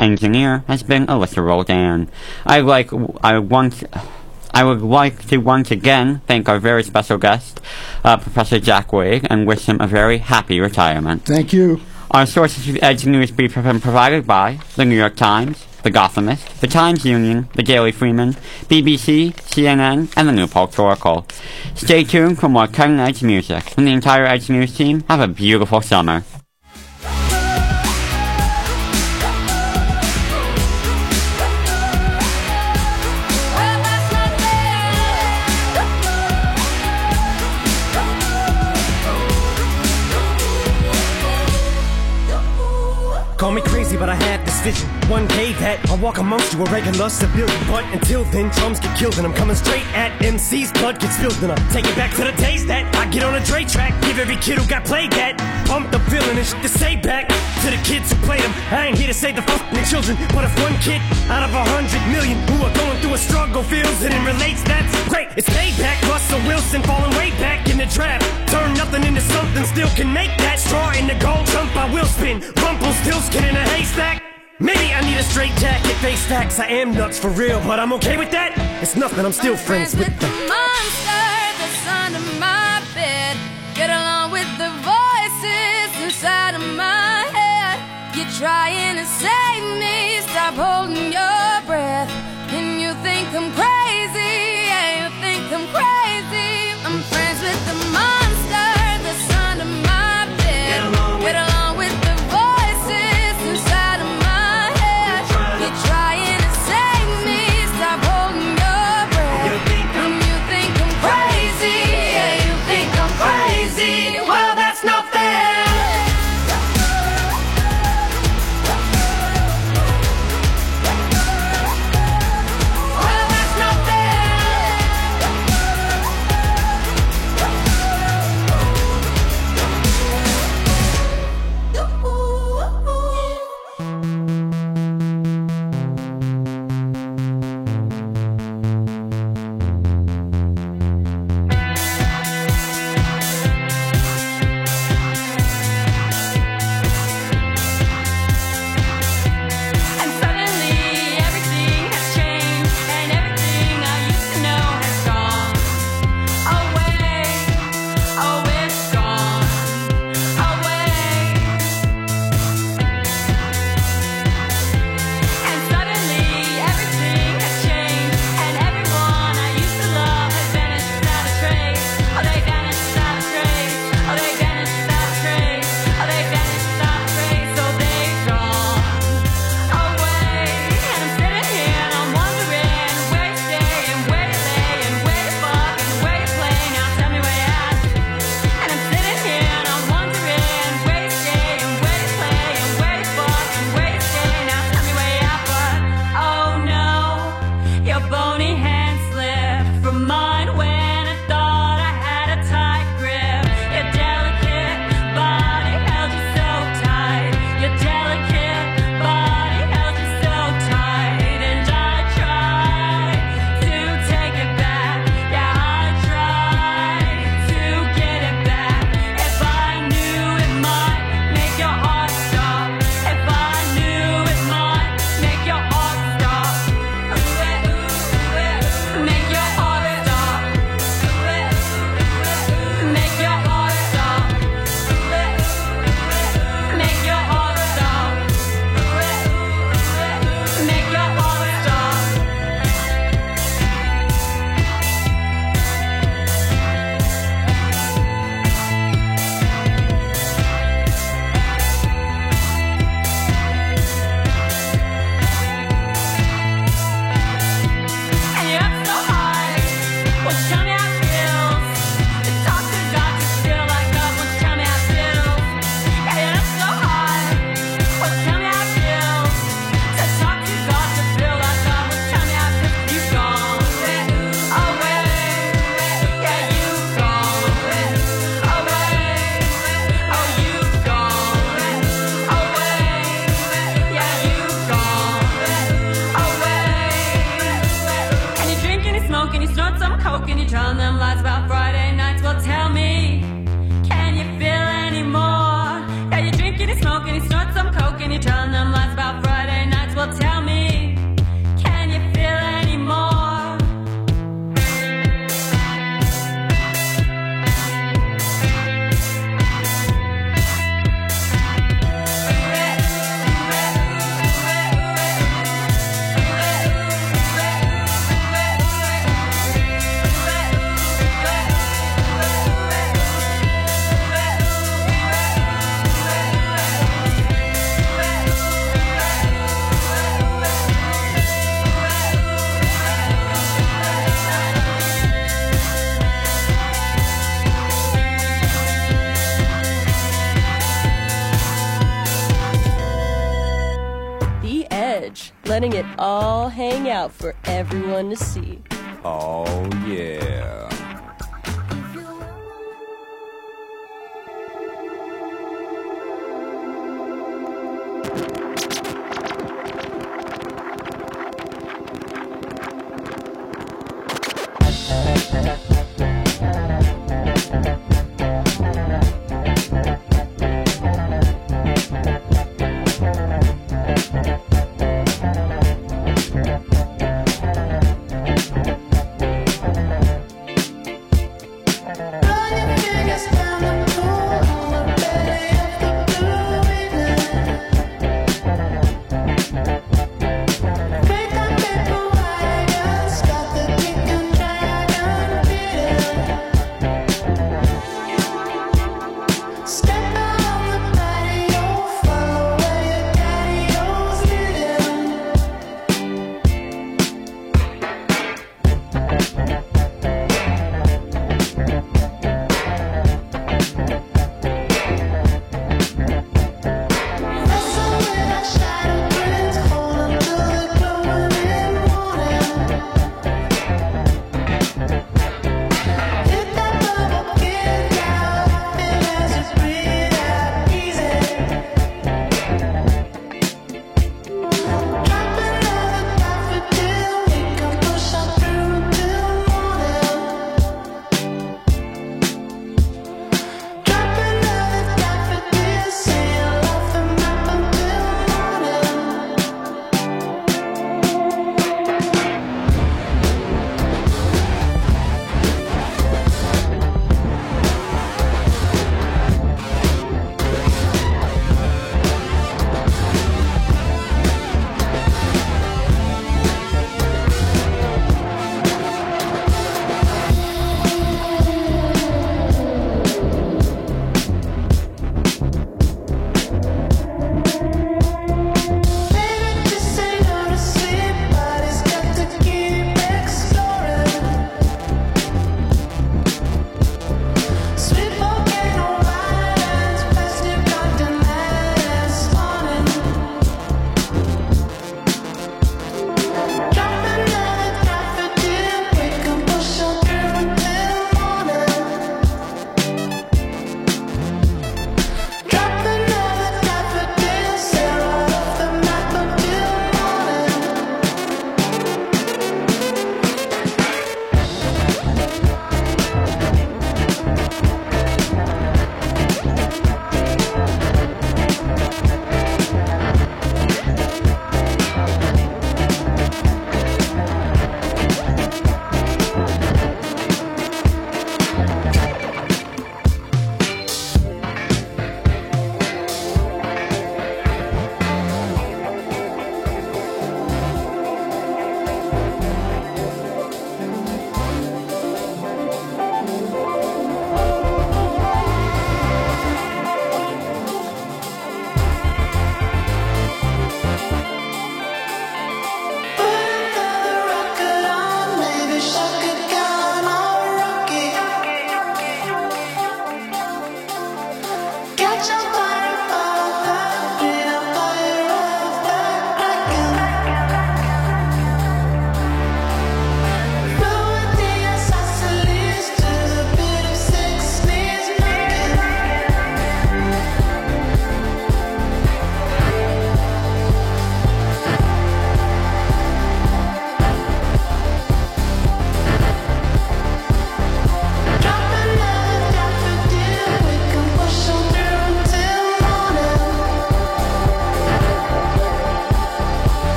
engineer has been Alyssa Roldan. I would like to once again thank our very special guest, Professor Jack Wade, and wish him a very happy retirement. Thank you. Our sources of Edge News brief have been provided by the New York Times, the Gothamist, the Times Union, the Daily Freeman, BBC, CNN, and the Newport Oracle. Stay tuned for more cutting-edge music from the entire Edge News team. Have a beautiful summer. Call me crazy, but I had this vision. One day that I'll walk amongst you, a regular civilian. But until then, drums get killed, and I'm coming straight at MC's blood gets spilled. And I'm taking back to the days that I get on a Dre track. Give every kid who got played that pump the feeling and shit to say back to the kids who played them. I ain't here to save the fucking children, but if one kid out of 100 million who are going through a struggle feels it and relates, that's great. It's payback. Russell Wilson falling way back in the draft. Turn nothing into something, still can make that. Straw in the gold jump, I will spin. Rumpelstiltskin in a haystack. Maybe I need a straight jacket, face stacks. I am nuts for real, but I'm okay with that. It's nothing, I'm still friends with the monster that's under my bed. Get along with the voices inside of my head. You're trying to save me, stop holding your breath. And you think I'm crazy, yeah, you think I'm crazy. I'm friends with the monster that's under my bed. Get along with the voices inside of my head. You're trying to save me, stop holding your breath. And you think I'm crazy, yeah, you think I'm crazy. Well, that's not fair. edge, letting it all hang out for everyone to see. Oh, yeah.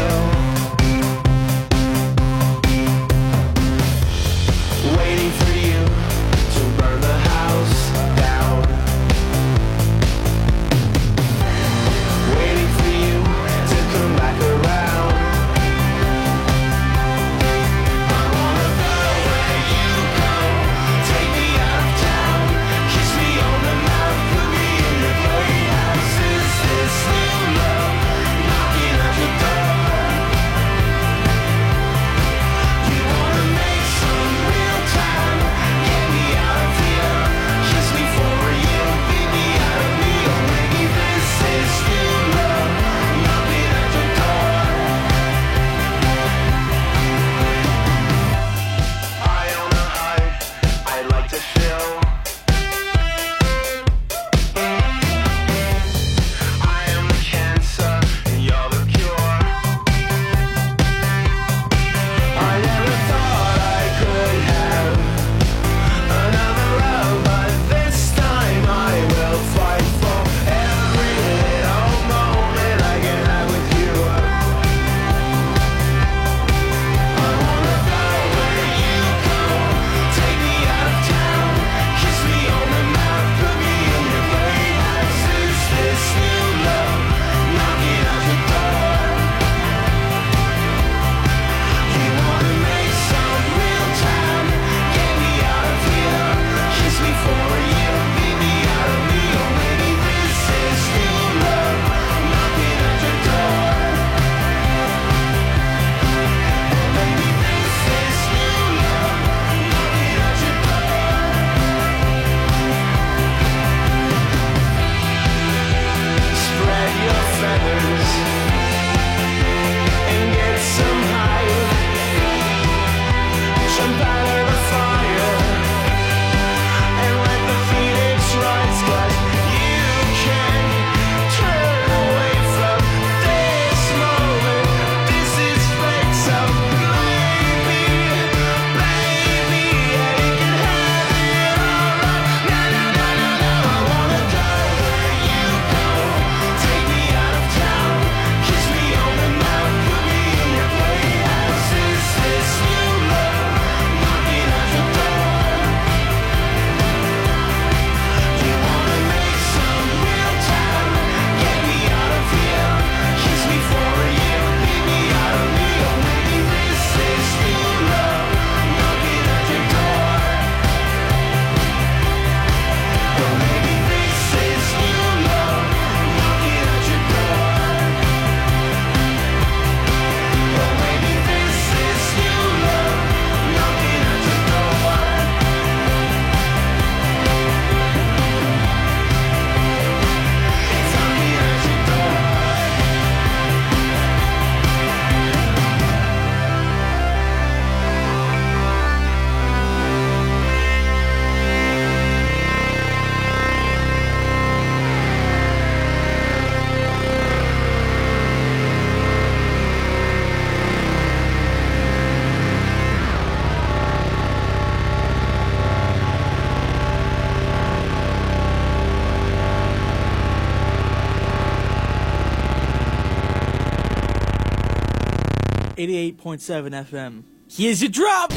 88.7 FM. Here's your drop!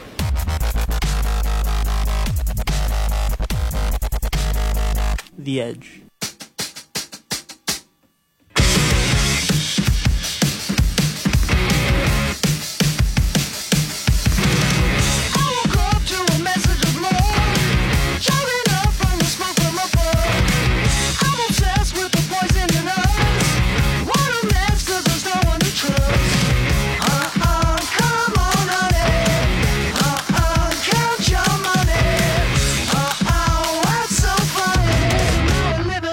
The Edge. Living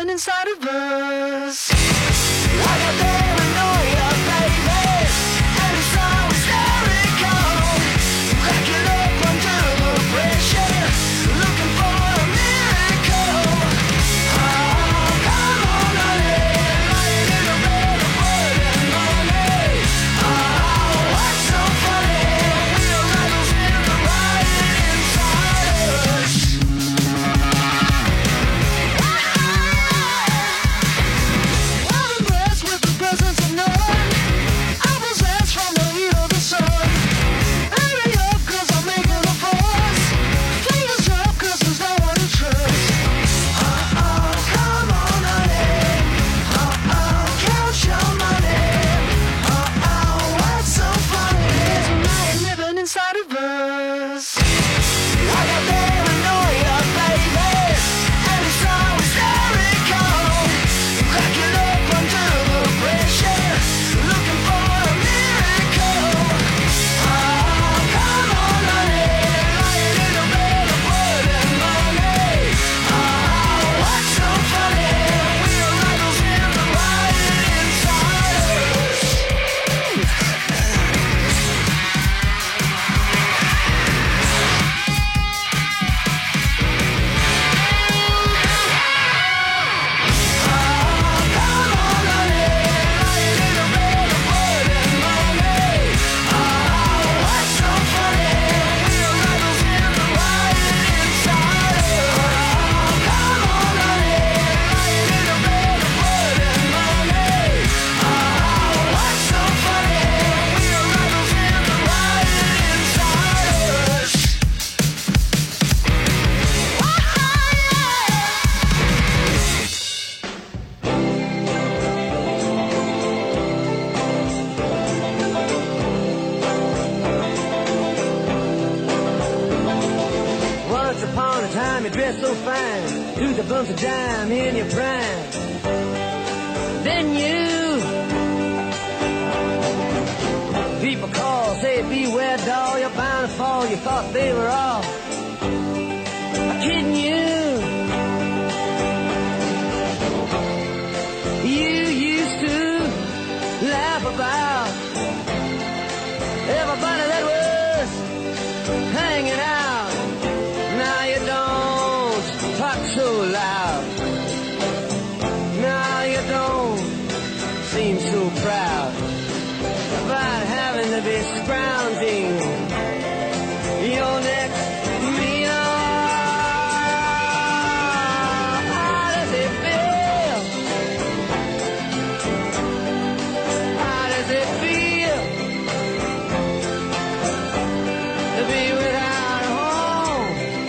dress so fine, do the bumps of dime in your prime. Then you, people call, say beware doll, you're bound to fall. You thought they were all kidding you. You used to laugh about everybody that was hanging out. Now you don't talk so loud. Now you don't seem so proud about having to be scrounging your next meal. How does it feel? How does it feel to be without a home?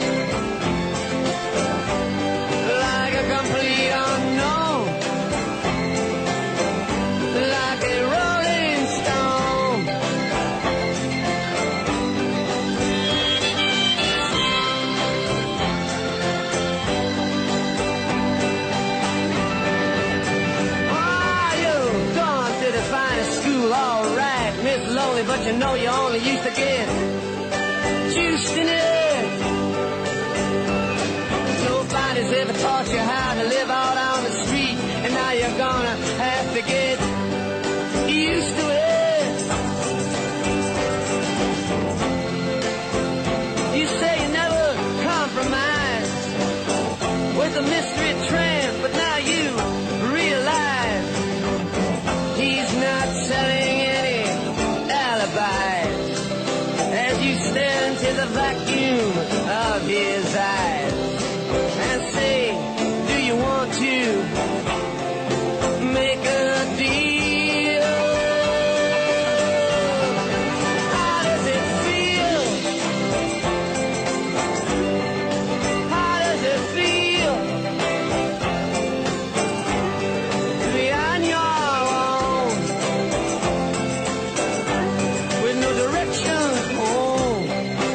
Like a complete unknown, like a rolling stone. Ah, you've gone to the finest school, all right, Miss Lonely, but you know you only used to get juiced in it. Nobody's ever taught you how to live out on the street, and now you're gonna have to get used to it. You say you never compromise with a mystery tramp, but now you realize he's not selling any alibis as you stare into the vacuum of his eyes and say, do you want to make a deal? How does it feel? How does it feel to be on your own with no direction home?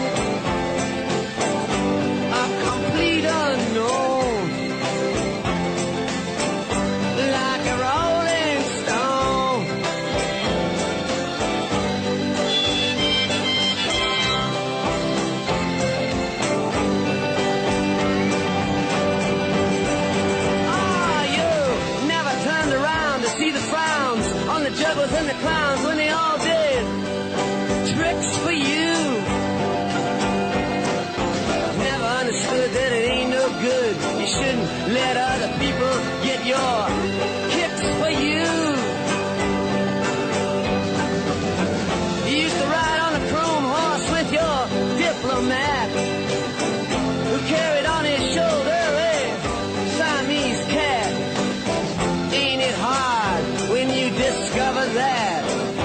A complete unknown, like a rolling stone. Ah, you never turned around to see the frowns on the jugglers and the clowns when they all did tricks for you. Never understood that it ain't no good. You shouldn't let other people get your kicks for you. You used to ride on a chrome horse with your diplomat, who carried on his shoulder a Siamese cat. Ain't it hard when you discover that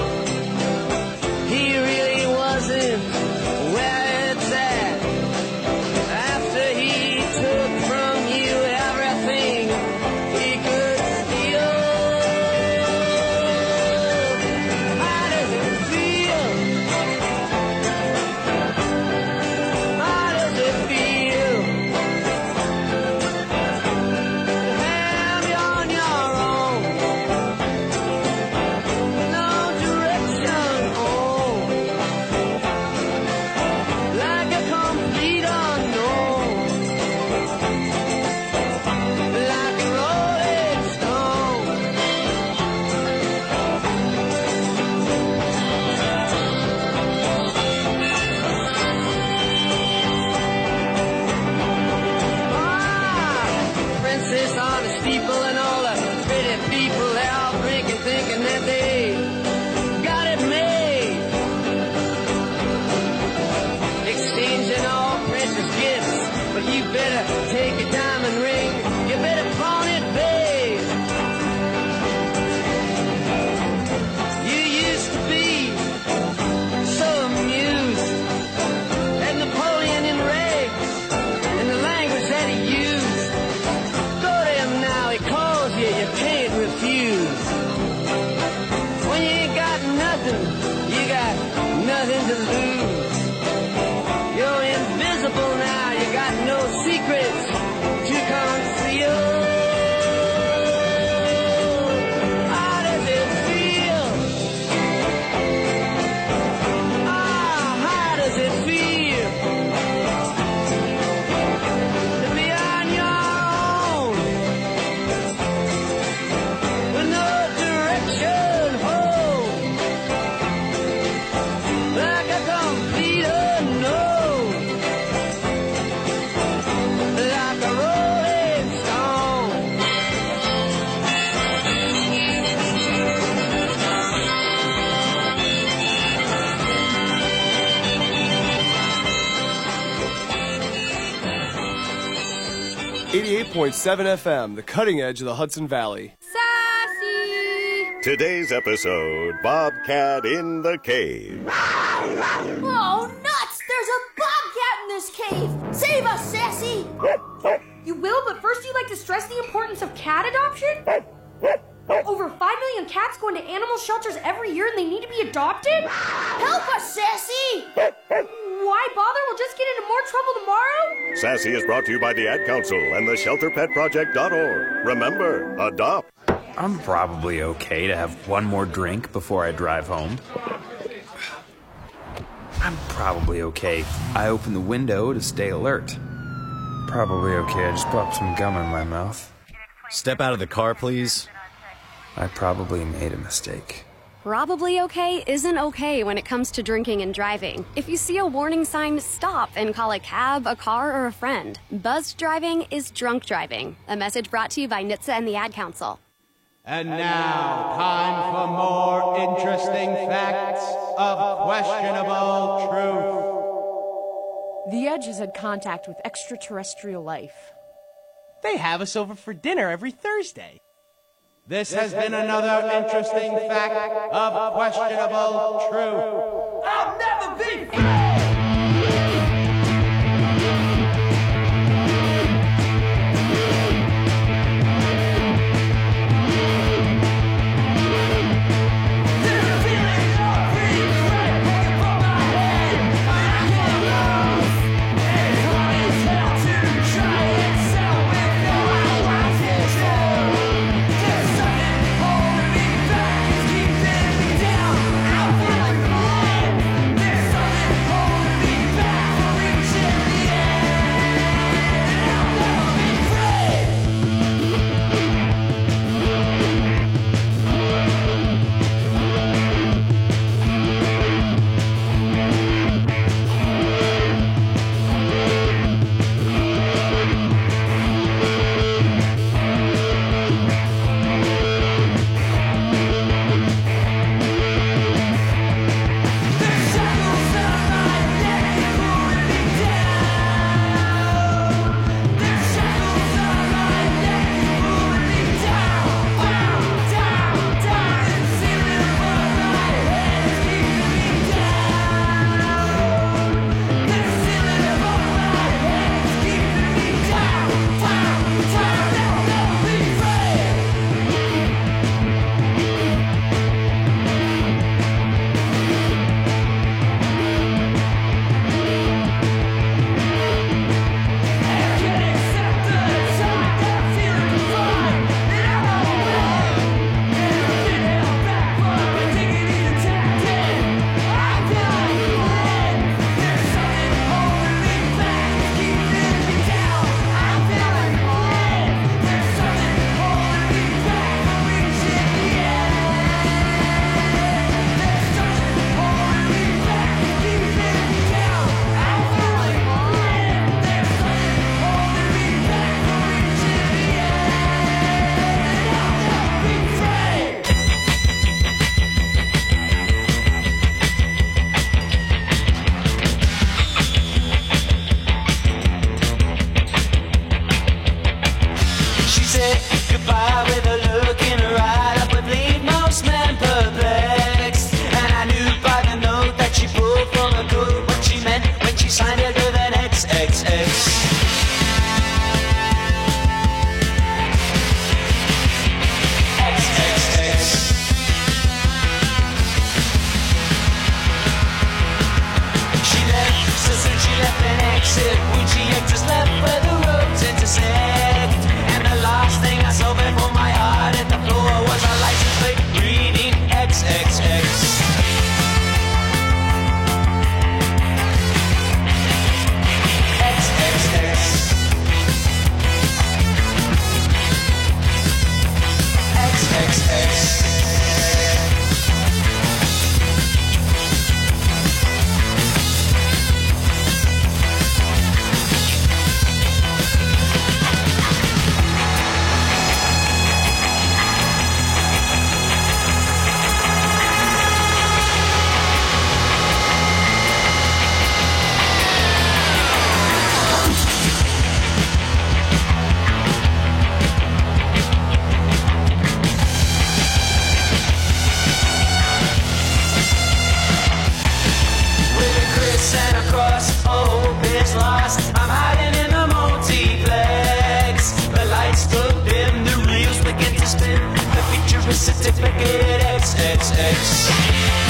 he really wasn't where it's at? After he took from you everything he could steal. How does it feel? How does it feel to have you on your own? No direction home, like a complete unknown, like a rolling stone. Ah, princess on the steeple and all the pretty people, they're all drinking, thinking that they got it made, exchanging all precious gifts. But you better take your diamond ring, you better pawn it, babe. You used to be so amused at Napoleon in rags and the language that he used. Go to him now, he calls you, you can't refuse. When you ain't got nothing, you got nothing to lose. You're invisible now, you got no secrets 88.7 FM, the cutting edge of the Hudson Valley. Sassy! Today's episode, Bobcat in the Cave. Oh, nuts! There's a bobcat in this cave! Save us, Sassy! You will, but first you'd like to stress the importance of cat adoption? Over 5 million cats go into animal shelters every year and they need to be adopted? Help us, Sassy! Why bother? We'll just get into more trouble tomorrow? Sassy is brought to you by the Ad Council and the ShelterPetProject.org. Remember, adopt. I'm probably okay to have one more drink before I drive home. I'm probably okay. I open the window to stay alert. Probably okay. I just popped some gum in my mouth. Step out of the car, please. I probably made a mistake. Probably okay isn't okay when it comes to drinking and driving. If you see a warning sign, stop and call a cab, a car, or a friend. Buzzed driving is drunk driving. A message brought to you by NHTSA and the Ad Council. And now, time for more interesting facts of questionable truth. The Edge has had contact with extraterrestrial life. They have us over for dinner every Thursday. This has been another interesting fact of questionable truth. I'll never be certificate XXX.